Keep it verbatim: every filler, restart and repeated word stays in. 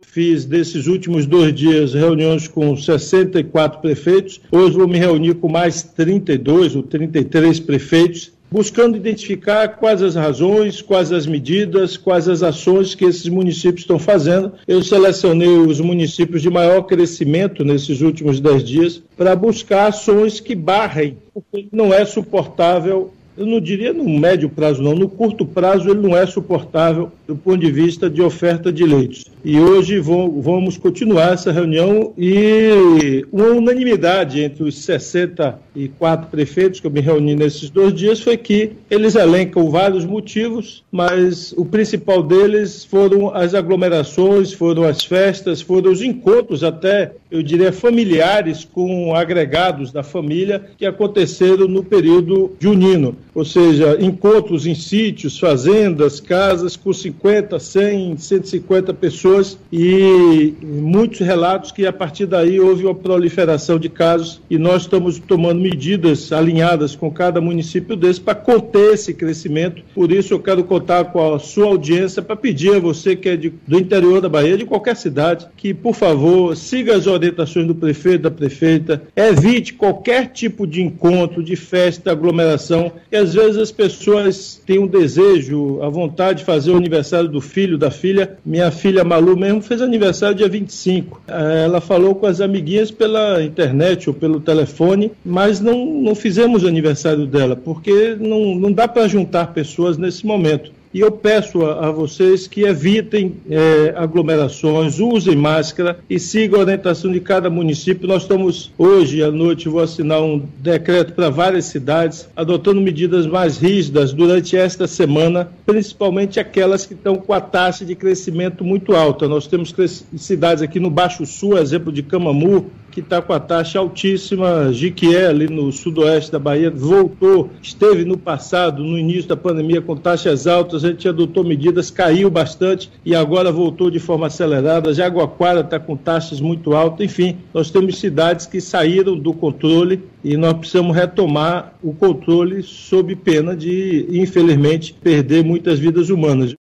fiz desses últimos dois dias reuniões com sessenta e quatro prefeitos. Hoje vou me reunir com mais trinta e dois ou trinta e três prefeitos, buscando identificar quais as razões, quais as medidas, quais as ações que esses municípios estão fazendo. Eu selecionei os municípios de maior crescimento nesses últimos dez dias para buscar ações que barrem, porque não é suportável. Eu não diria no médio prazo, não. No curto prazo, ele não é suportável do ponto de vista de oferta de leitos. E hoje vamos continuar essa reunião e uma unanimidade entre os sessenta e quatro prefeitos que eu me reuni nesses dois dias foi que eles elencam vários motivos, mas o principal deles foram as aglomerações, foram as festas, foram os encontros até, eu diria, familiares com agregados da família que aconteceram no período junino. Ou seja, encontros em sítios, fazendas, casas com cinquenta, cem, cento e cinquenta pessoas e muitos relatos que a partir daí houve uma proliferação de casos e nós estamos tomando medidas alinhadas com cada município desse para conter esse crescimento. Por isso eu quero contar com a sua audiência para pedir a você que é de, do interior da Bahia, de qualquer cidade, que por favor siga as orientações do prefeito, da prefeita, evite qualquer tipo de encontro, de festa, aglomeração. E às vezes as pessoas têm um desejo, a vontade de fazer o aniversário do filho, da filha. Minha filha Malu mesmo fez aniversário dia vinte e cinco. Ela falou com as amiguinhas pela internet ou pelo telefone, mas não, não fizemos o aniversário dela, porque não, não dá para juntar pessoas nesse momento. E eu peço a, a vocês que evitem é, aglomerações, usem máscara e sigam a orientação de cada município. Nós estamos, hoje à noite, vou assinar um decreto para várias cidades, adotando medidas mais rígidas durante esta semana, principalmente aquelas que estão com a taxa de crescimento muito alta. Nós temos cidades aqui no Baixo Sul, exemplo de Camamu, que está com a taxa altíssima. Jiquié, ali no sudoeste da Bahia, voltou, esteve no passado, no início da pandemia, com taxas altas, a gente adotou medidas, caiu bastante e agora voltou de forma acelerada. Jaguaquara está com taxas muito altas. Enfim, nós temos cidades que saíram do controle e nós precisamos retomar o controle sob pena de, infelizmente, perder muitas vidas humanas.